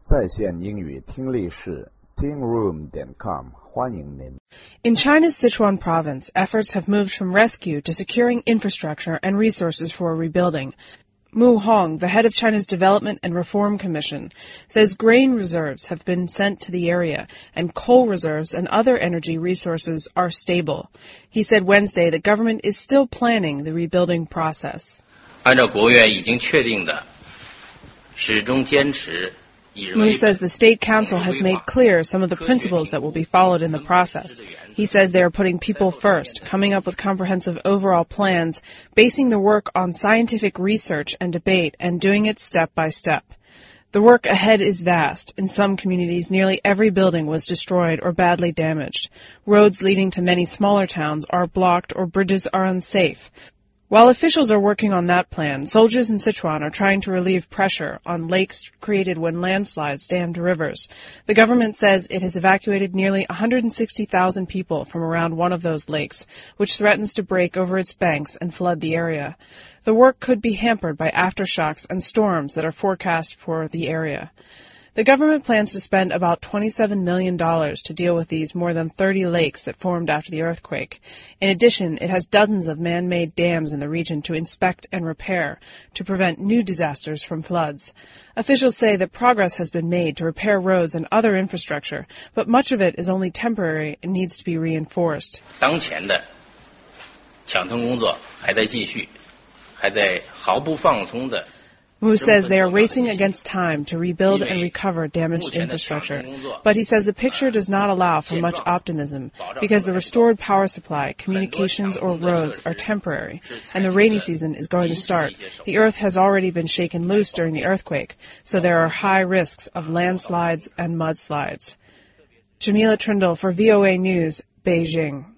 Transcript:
在线英语听力是 tingroom.com， 欢迎您。 In China's Sichuan province, efforts have moved from rescue to securing infrastructure and resources for rebuilding. Mu Hong, the head of China's Development and Reform Commission, says grain reserves have been sent to the area and coal reserves and other energy resources are stable. He said Wednesday the government is still planning the rebuilding process. 按照国务院已经确定的，始终坚持 Mu says the State Council has made clear some of the principles that will be followed in the process. He says they are putting people first, coming up with comprehensive overall plans, basing the work on scientific research and debate, and doing it step by step. The work ahead is vast. In some communities, nearly every building was destroyed or badly damaged. Roads leading to many smaller towns are blocked or bridges are unsafe. While officials are working on that plan, soldiers in Sichuan are trying to relieve pressure on lakes created when landslides dammed rivers. The government says it has evacuated nearly 160,000 people from around one of those lakes, which threatens to break over its banks and flood the area. The work could be hampered by aftershocks and storms that are forecast for the area. The government plans to spend about $27 million to deal with these more than 30 lakes that formed after the earthquake. In addition, it has dozens of man-made dams in the region to inspect and repair to prevent new disasters from floods. Officials say that progress has been made to repair roads and other infrastructure, but much of it is only temporary and needs to be reinforced. 当前的抢通工作还在继续，还在毫不放松的 Mu says they are racing against time to rebuild and recover damaged infrastructure. But he says the picture does not allow for much optimism because the restored power supply, communications, or roads are temporary, and the rainy season is going to start. The earth has already been shaken loose during the earthquake, so there are high risks of landslides and mudslides. Jamila Trindle for VOA News, Beijing.